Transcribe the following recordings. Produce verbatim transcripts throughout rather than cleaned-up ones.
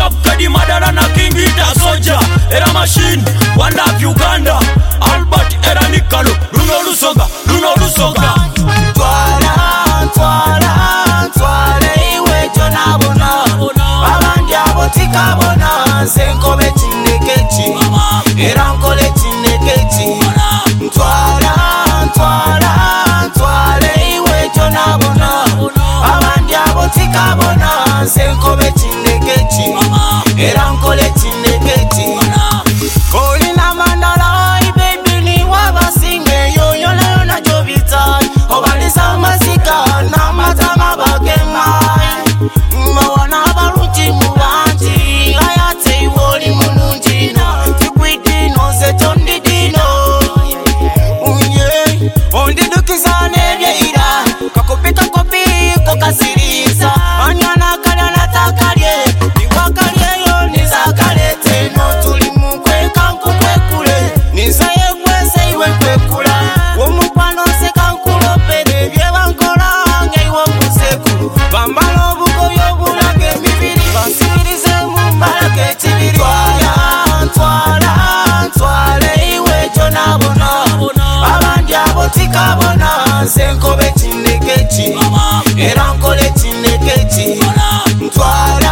Top Kadi Madara na King Ita Soja Era Machine Wanda of Uganda Albert Era Nikalo Runo Lusonga Runo Lusonga Twala Twala Twala iwe jona bona Abandi abotika bona Senko beti nekechi Eranko leti nekechi Twala Twala Twala iwe jona bona Abandi abotika bona Senko beti nekechi Eranko leti nekechi Kolina mandala baby ni wabasinge yo yo la na jovita obalisa masika na matama bagema mawana baruti mubanti ayate iwoli mununjina tikwiti no setondi dino unye ondi dukizane byeira kakopita kopi kokasiriza anyana kala na takalye iwakalye yo nizakalete no tuli mukwe kanku kwekule nizaye kwese iwe kwekula womukwano se kankulo pede byebankola ngeiwo musekulu bambalo bugoyo bulage mibiri basirize mumbalage tibiri twala twala twala iwe jona bona abandi abotika bona senko beti nekechi erankole tinekechi twala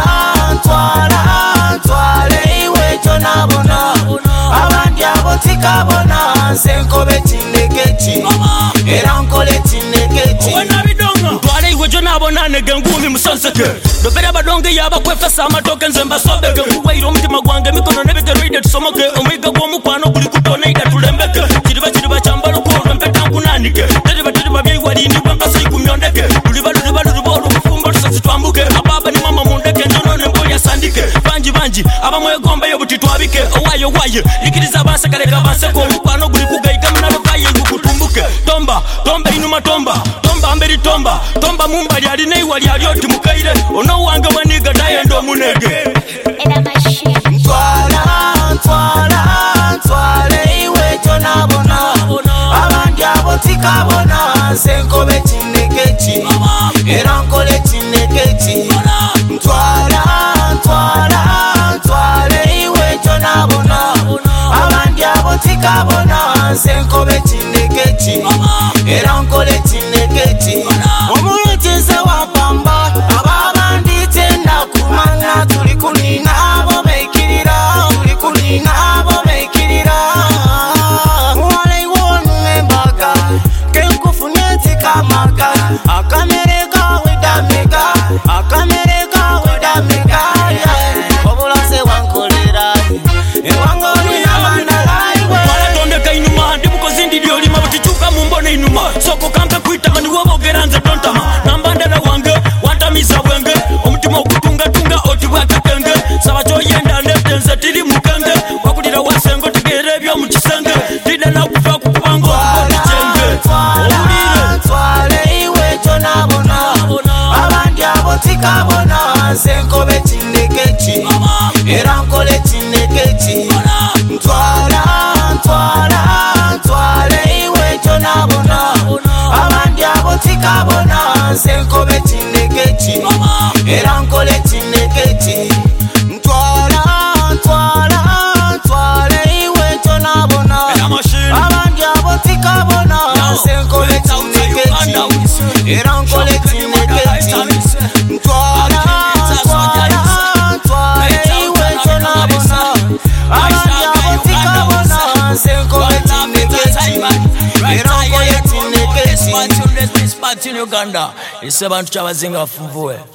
twala twala iwe jona bona abandi abotika bona senko beti nekechi erankole tinekechi Twala iwe jona bona nege ngumi musonseke Dopera badonge yaba kwefesa amatoke nzemba sobeke Kuwairo mtima gwange mikono nebeke reide tusomoke Omwiga gwomukwano kuli kutone ida tulembeke Chiriba chiriba chambalo kuwa mpetangu nanike Chiriba chiriba bie wadini wankasa ikumyondeke Luliba luliba luliboru kufumbo tusasi tuambuke Ababa ni mama mundeke njono nemboli ya sandike Banji banji aba mwe gomba yo buti tuabike Owayo waye likiriza banse kaleka banse kwa mukwano kuli kugaiga mnalokaye ngukutumbuke Tomba tomba inuma tomba Tomba amberi tomba Tomba mumba liari nei wali alioti mukaire Ono wanga waniga daye ndo munege Era Machine Twala twala twala iwe jona bona abandi abotika bona senko beti nekechi erankole tinekechi twala twala twala iwe jona bona abandi abotika bona senko beti nekechi erankole tinekechi omuyitize wapamba ababandi tenda kumanya tuli kunina abo bekirira tuli kunina abo bekirira wale iwonu membaga kenkufunyeti kamaga akamereka wedamega akamereka wedamega obulase wankolera ewangolina manalaiwe Walatondeka inuma ndibuko zindi diolima Butichuka mumbone inuma Soko kampe kuitama ni wabogera nze tontama Nambandela wange wantamiza wenge Omutima okutunga tunga oti wakakenge Sabacho yenda nete nze tili mukenge Wakudira wasengo tigere byo mukisenge Tida na kufa kukubango kuboni chenge Twala twala iwe jona bona abandi abotika bona senko beti nekechi erankole tinekechi twala twala twala iwe jona bona abandi abotika bona senko beti nekechi erankole tinekechi twala twala twala iwe jona bona abandi abotika bona senko beti nekechi erankole tinekechi twala twala twala iwe jona bona abandi abotika bona senko beti nekechi erankole tinekechi Spati in Uganda Ise bantu chabazinga funvuwe